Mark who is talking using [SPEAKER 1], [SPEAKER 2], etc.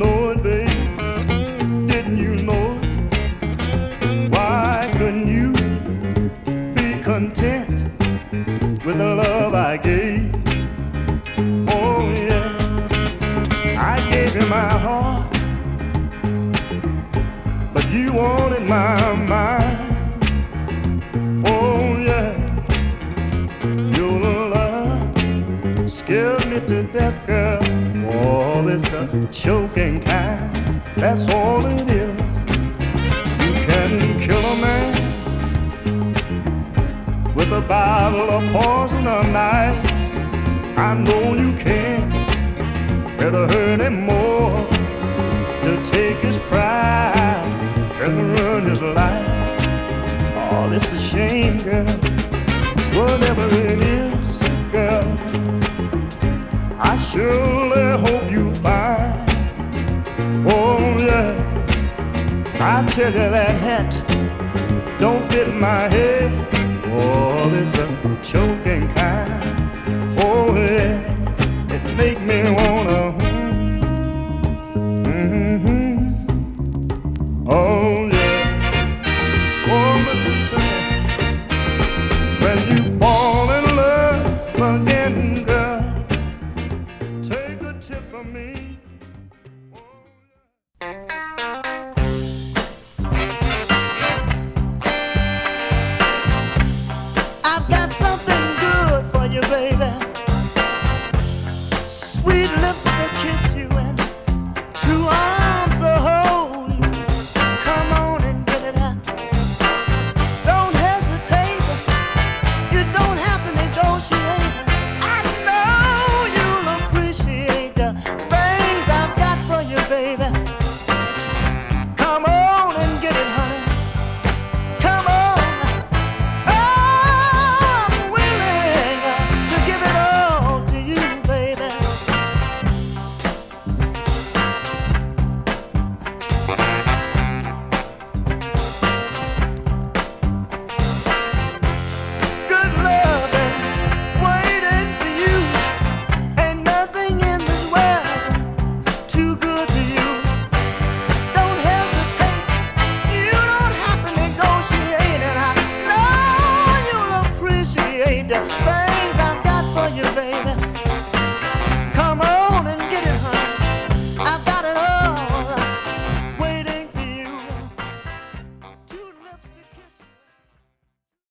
[SPEAKER 1] know it, babe? Didn't you know it? Why couldn't you be content with the love I gave? Oh yeah, I gave you my heart, but you wanted my mind. Oh yeah, your love scares me to death, girl. Oh, it's a choking kind, that's all it is. You can kill a man with a bottle of poison or knife. I know you can. Better hurt him more to take his pride and ruin his life. Oh, it's a shame, girl. Whatever it is, girl, I surely hope you find. Oh yeah, I tell you that hat don't fit my head. Oh, it's a choking kind. Oh yeah, it make me wanna.